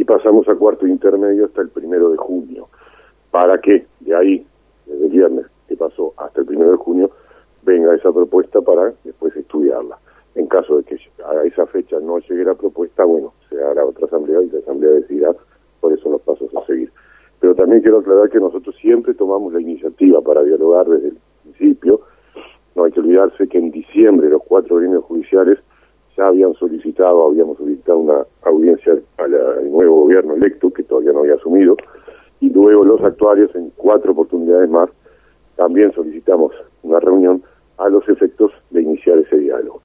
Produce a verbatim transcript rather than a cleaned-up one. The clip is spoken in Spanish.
pasamos a cuarto intermedio hasta el primero de junio, para que de ahí, desde el viernes que pasó hasta el primero de junio, venga esa propuesta para después estudiarla. En caso de que a esa fecha no llegue la propuesta, bueno, se hará otra asamblea y la asamblea decidirá cuáles son los pasos a seguir. Pero también quiero aclarar que nosotros siempre tomamos la iniciativa para dialogar desde el principio. No hay que olvidarse que en diciembre los cuatro gremios judiciales ya habían solicitado, habíamos solicitado una audiencia al, al nuevo gobierno electo, que todavía no había asumido, y luego los actuarios, en cuatro oportunidades más, también solicitamos una reunión a los efectos de iniciar ese diálogo.